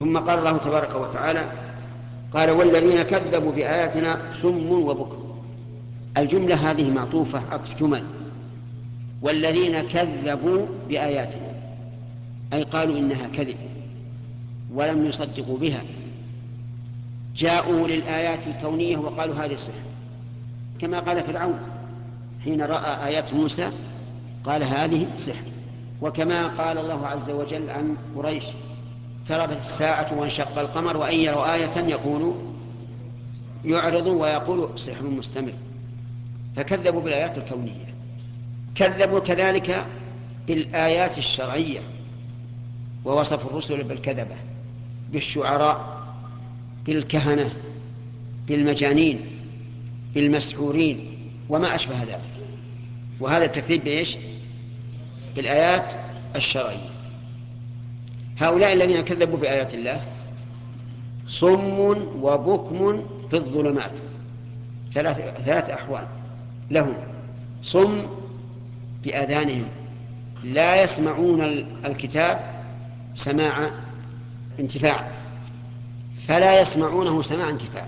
ثم قال الله تبارك وتعالى قال والذين كذبوا بآياتنا صم وبكم. الجملة هذه معطوفة عطف جمل. والذين كذبوا بآياتنا أي قالوا إنها كذب ولم يصدقوا بها، جاءوا للآيات الكونية وقالوا هذه سحر، كما قال فرعون حين رأى آيات موسى قال هذه سحر. وكما قال الله عز وجل عن قريش اقتربت الساعة وانشق القمر وإن يروا آية يعرضوا ويقولوا سحر مستمر. فكذبوا بالآيات الكونية. كذبوا كذلك بالآيات الشرعية، ووصفوا الرسل بالكذبة، بالشعراء، بالكهنة، بالمجانين، بالمسحورين وما أشبه ذلك. وهذا التكذيب بإيش؟ بالآيات الشرعية. هؤلاء الذين كذبوا بآيات الله صم وبكم في الظلمات. ثلاث أحوال لهم: صم بآذانهم لا يسمعون الكتاب سماع انتفاع، فلا يسمعونه سماع انتفاع،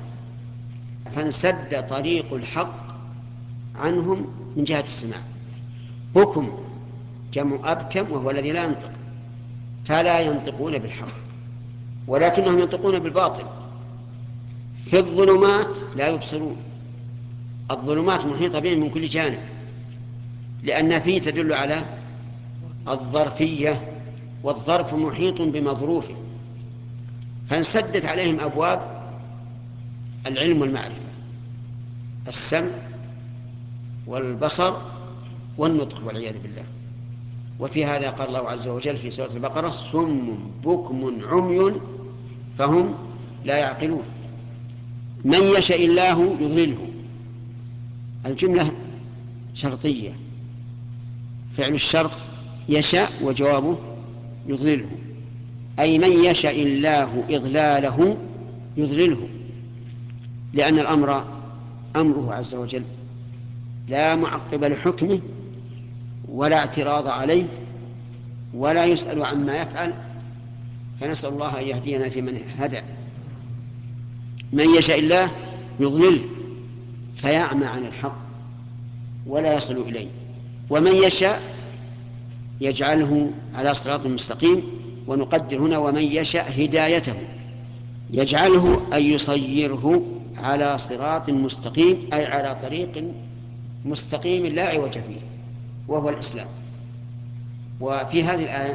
فانسد طريق الحق عنهم من جهة السماع. بكم جمع أبكم وهو الذي لا ينطق، فلا ينطقون بالحق ولكنهم ينطقون بالباطل. في الظلمات لا يبصرون. الظلمات محيطة بهم من كل جانب، لأن فيه تدل على الظرفية، والظرف محيط بمظروفه، فانسدت عليهم أبواب العلم والمعرفة: السمع والبصر والنطق والعياذ بالله. وفي هذا قال الله عز وجل في سورة البقرة: صم بكم عمي فهم لا يعقلون. من يشاء الله يضلله. الجملة شرطية، فعل الشرط يشاء وجوابه يضلله، أي من يشاء الله إضلاله يضلله، لأن الأمر أمره عز وجل لا معقب لحكمه ولا اعتراض عليه ولا يسأل عما يفعل، فنسأل الله أن يهدينا في من هدى. من يشاء الله يضلله فيعمى عن الحق ولا يصل إليه، ومن يشاء يجعله على صراط مستقيم. ونقدر هنا ومن يشاء هدايته يجعله أن يصيره على صراط مستقيم، أي على طريق مستقيم لا عوج فيه وهو الإسلام. وفي هذه الآية